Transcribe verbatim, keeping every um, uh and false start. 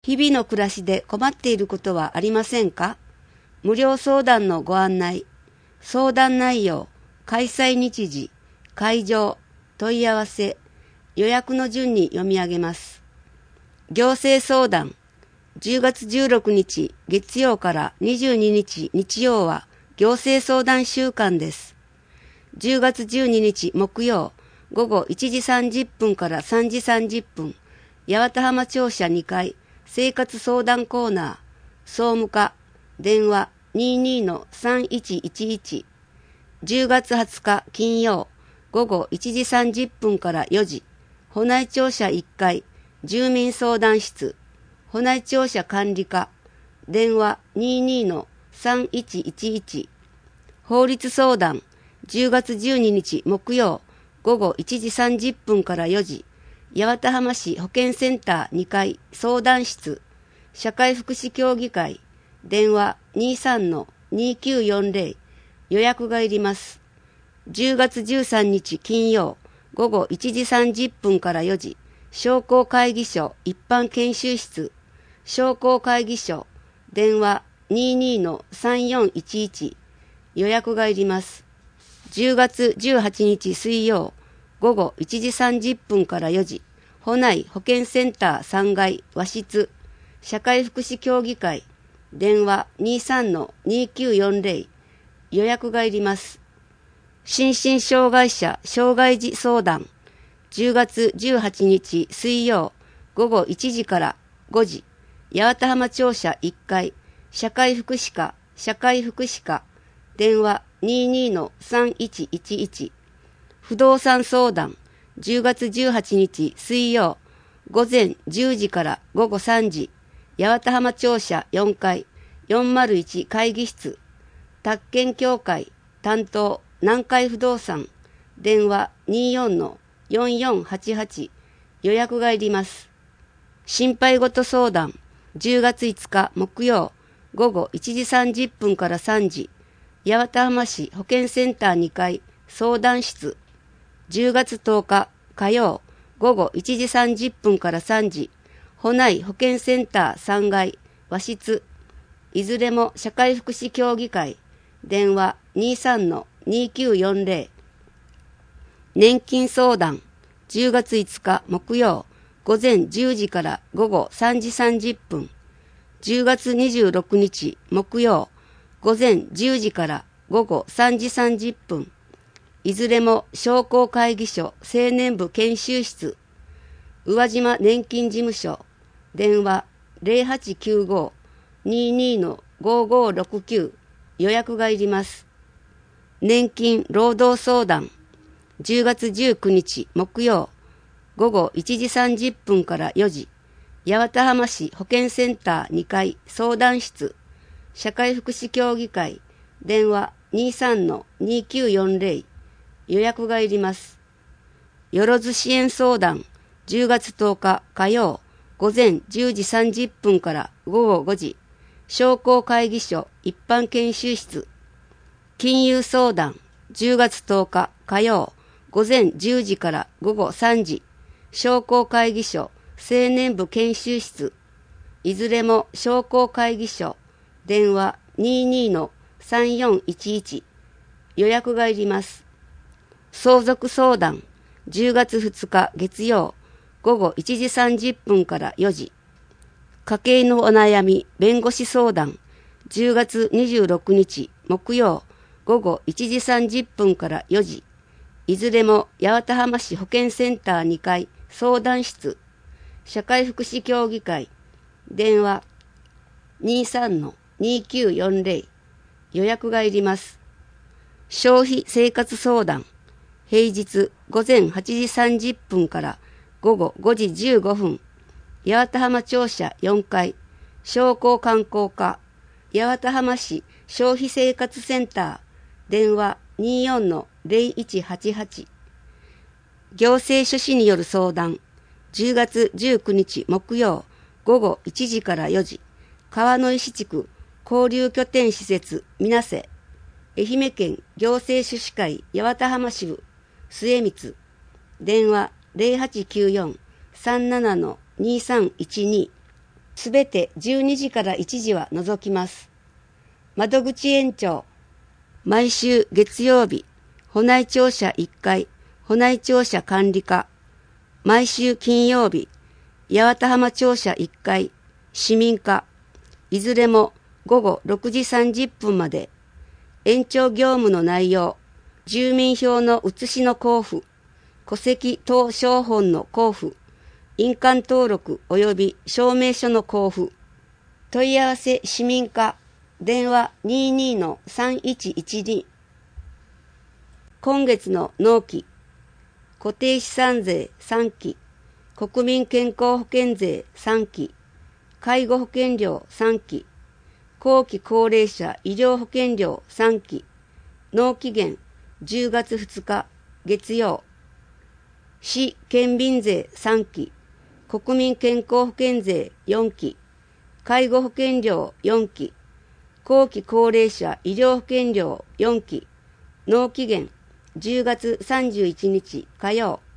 日々の暮らしで困っていることはありませんか？無料相談のご案内、相談内容、開催日時、会場、問い合わせ、予約の順に読み上げます。行政相談、じゅうがつじゅうろくにち月曜からにじゅうににち日曜は行政相談週間です。じゅうがつじゅうににち木曜、午後いちじさんじゅっぷんからさんじさんじゅっぷん、八幡浜庁舎にかい、生活相談コーナー、総務課、電話 にじゅうにのさんいちいちいち。じゅうがつはつか金曜、午後いちじさんじゅっぷんからよじ、保内庁舎いっかい、住民相談室、保内庁舎管理課、電話 にじゅうにのさんいちいちいち。法律相談、じゅうがつじゅうににち木曜、午後いちじさんじゅっぷんからよじ、八幡浜市保健センターにかい相談室、社会福祉協議会、電話 にじゅうさんのにきゅうよんぜろ、予約がいります。じゅうがつじゅうさんにち金曜、午後いちじさんじゅっぷんからよじ、商工会議所一般研修室、商工会議所、電話 にじゅうにのさんよんいちいち、予約がいります。じゅうがつじゅうはちにち水曜、午後いちじさんじゅっぷんからよじ、保内保健センターさんがい和室、社会福祉協議会、電話 にじゅうさんのにきゅうよんぜろ、予約がいります。心身障害者障害児相談、じゅうがつじゅうはちにち水曜、午後いちじからごじ、八幡浜庁舎いっかい、社会福祉課、社会福祉課、電話 にじゅうにのさんいちいちいち。不動産相談、じゅうがつじゅうはちにち水曜、午前じゅうじからごごさんじ、八幡浜庁舎よんかい、よんまるいち会議室、宅建協会、担当、南海不動産、電話 にじゅうよんのよんよんはちはち、予約がいります。心配事相談、じゅうがついつか木曜、午後いちじさんじゅっぷんからさんじ、八幡浜市保健センターにかい、相談室、じゅうがつとおか火曜、午後いちじさんじゅっぷんからさんじ、保内保健センターさんがい和室、いずれも社会福祉協議会、電話 にじゅうさんのにきゅうよんぜろ。年金相談、じゅうがついつか木曜、午前じゅうじから午後さんじさんじゅっぷん、じゅうがつにじゅうろくにち木曜、午前じゅうじから午後さんじさんじゅっぷん、いずれも商工会議所青年部研修室、宇和島年金事務所、電話 ゼロはちきゅうご にじゅうにのごごろくきゅう、予約がいります。年金労働相談、じゅうがつじゅうくにち木曜、午後いちじさんじゅっぷんからよじ、八幡浜市保健センターにかい相談室、社会福祉協議会、電話 にじゅうさんのにきゅうよんぜろ、予約がいります。よろず支援相談、じゅうがつとおか火曜、午前じゅうじさんじゅっぷんからごごごじ、商工会議所一般研修室、金融相談、じゅうがつとおか火曜、午前じゅうじからごごさんじ、商工会議所青年部研修室、いずれも商工会議所、電話 にじゅうにのさんよんいちいち、予約がいります。相続相談、じゅうがつふつか月曜、午後いちじさんじゅっぷんからよじ、家計のお悩み弁護士相談、じゅうがつにじゅうろくにち木曜、午後いちじさんじゅっぷんからよじ、いずれも八幡浜市保健センターにかい相談室、社会福祉協議会、電話 にじゅうさんのにきゅうよんぜろ、予約がいります。消費生活相談、平日午前はちじさんじゅっぷんからごごごじじゅうごふん、八幡浜庁舎よんかい、商工観光課、八幡浜市消費生活センター、電話 にじゅうよんのぜろいちはちはち。行政書士による相談、じゅうがつじゅうくにち木曜、午後いちじからよじ、川の石地区交流拠点施設みなせ、愛媛県行政書士会八幡浜支部末光、電話 ゼロはちきゅうよん さんななのにさんいちに。 すべてじゅうにじからいちじは除きます。窓口延長。毎週月曜日、保内庁舎いっかい、保内庁舎管理課。毎週金曜日、八幡浜庁舎いっかい、市民課。いずれも午後ろくじさんじゅっぷんまで。延長業務の内容、住民票の写しの交付、戸籍謄商本の交付、印鑑登録及び証明書の交付。問い合わせ市民課、電話 にじゅうにのさんいちいちに。今月の納期、固定資産税さんき、国民健康保険税さんき、介護保険料さんき、後期高齢者医療保険料さんき、納期限じゅうがつふつか月曜。市県民税さんき、国民健康保険税よんき、介護保険料よんき、後期高齢者医療保険料よんき、納期限じゅうがつさんじゅういちにち火曜。